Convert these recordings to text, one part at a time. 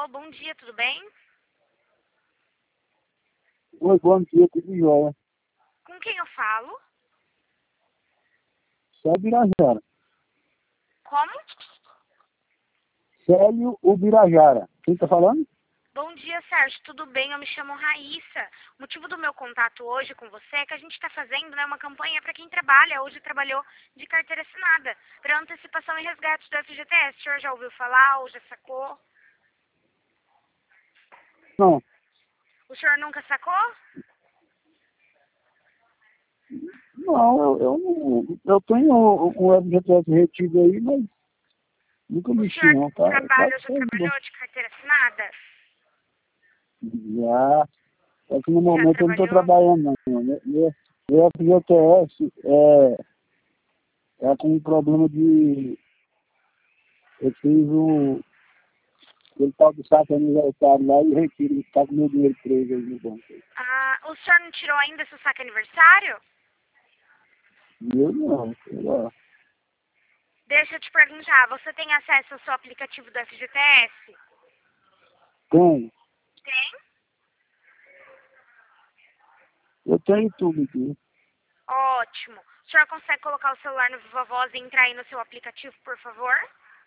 Alô, bom dia, tudo bem? Oi, bom dia, tudo jóia. Com quem eu falo? Célio Birajara. Como? Célio Ubirajara. Quem tá falando? Bom dia, Sérgio, tudo bem? Eu me chamo Raíssa. O motivo do meu contato hoje com você é que a gente está fazendo, né, uma campanha para quem trabalha, hoje trabalhou de carteira assinada, para antecipação e resgate do FGTS. O senhor já ouviu falar ou já sacou? Não, O senhor nunca sacou? não, eu tenho um FGTS retido aí, mas nunca O mexi senhor não, tá? Tá trabalha ou já tudo trabalhou de carteira assinada? já. Só que no Já momento eu não tô trabalhou? trabalhando não. Meu FGTS é com um problema de. Eu fiz aquele tal do saque aniversário lá e retiro, tá com meu dinheiro preso aí no banco. Ah, o senhor não tirou ainda seu saque aniversário? E eu não, sei lá. Deixa eu te perguntar, você tem acesso ao seu aplicativo do FGTS? Tenho. Tem? Eu tenho tudo aqui. Ótimo. O senhor consegue colocar o celular no Viva Voz e entrar aí no seu aplicativo, por favor?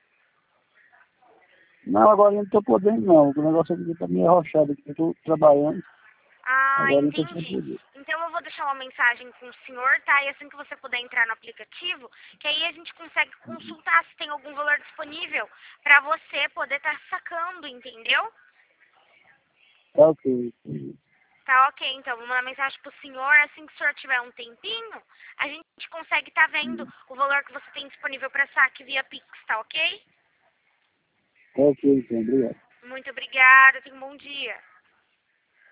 Não, agora eu não tô podendo não. O negócio aqui tá meio arrochado aqui. Eu tô trabalhando, Ah, agora eu não tô sem entendi. poder. Então eu vou deixar uma mensagem com o senhor, tá? E assim que você puder entrar no aplicativo, que aí a gente consegue consultar se tem algum valor disponível pra você poder estar sacando, entendeu? Tá ok. Tá ok, então vou mandar mensagem pro senhor, assim que o senhor tiver um tempinho, a gente consegue estar vendo o valor que você tem disponível para saque via Pix, tá ok? Tá ok, então. Obrigado. Muito obrigada, tenha um bom dia.